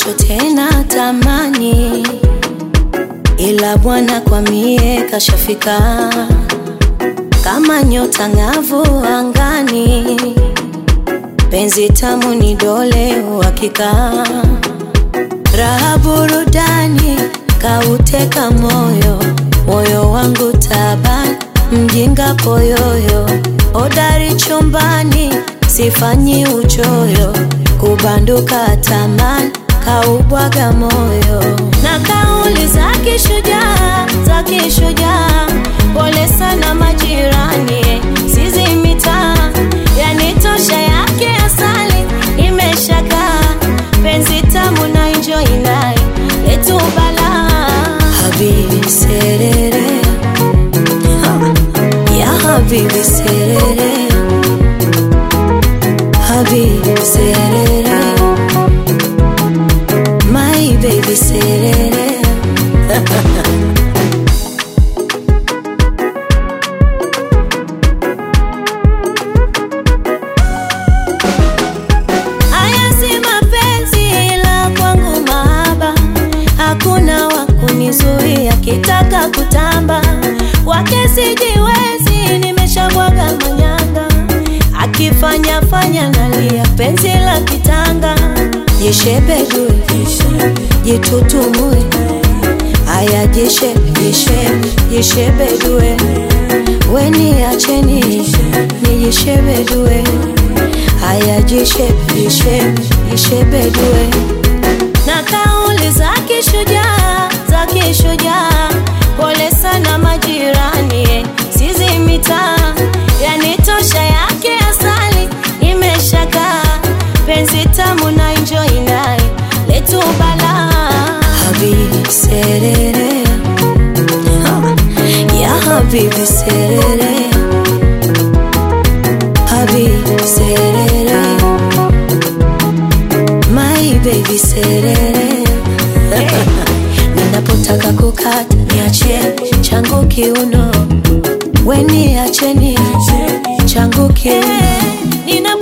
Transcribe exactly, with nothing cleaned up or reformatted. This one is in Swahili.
macho tena tamani, ila Bwana kwa mie kashafika kama nyota ngavu angani. Penzi tamu ni dole uhakika, raha burudani kauteka moyo. Moyo wangu taban, mjinga poyoyo, hodari chumbani sifanyi uchoyo. Kubanduka taman kaubwaga moyo, na kauli za kishujaa, za kishujaa. Pole sana majirani, sizimita yanitosha yake asali imeshaka. Penzi tamu na enjoy naye letu bala. Habibi serere, ya habibi serere, habibi serere, my baby serere. Haya si mapenzi ila kwangu mahaba, hakuna wakunizuia kitaka kutamba. Wake sijiwezi nimeshabwaga manyanga, akifanya fanya nalia penzi la kitanga. Jishebedue, jitutumue, aya jishebe, jishebe, jishebedue. Weni acheni, nijishebedue, aya jishebe, jishebe, jishebedue. Na kauli za kishujaa, za kishujaa. Pole sana majirani, sizimita yanitosha yake asali imeshaka. Penzi tamu na enjoy naye letu bala. Habibi serere, ya habibi serere, habibi serere, my baby serere. Ninapotaka kukata niache changu kiuno, weni acheni changu kiuno.